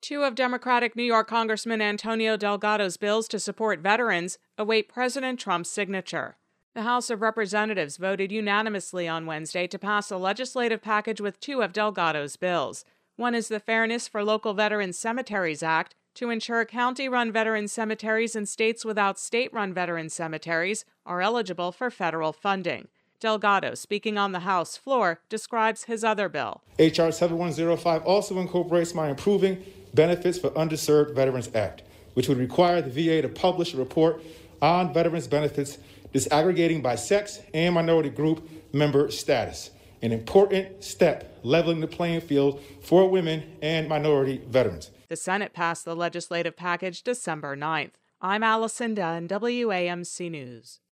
Two of Democratic New York Congressman Antonio Delgado's bills to support veterans await President Trump's signature. The House of Representatives voted unanimously on Wednesday to pass a legislative package with two of Delgado's bills. One is the Fairness for Local Veterans Cemeteries Act to ensure county-run veteran cemeteries and states without state-run veteran cemeteries are eligible for federal funding. Delgado, speaking on the House floor, describes his other bill. H.R. 7105 also incorporates my Improving Benefits for Underserved Veterans Act, which would require the VA to publish a report on veterans' benefits disaggregating by sex and minority group member status, an important step leveling the playing field for women and minority veterans. The Senate passed the legislative package December 9th. I'm Allison Dunn, WAMC News.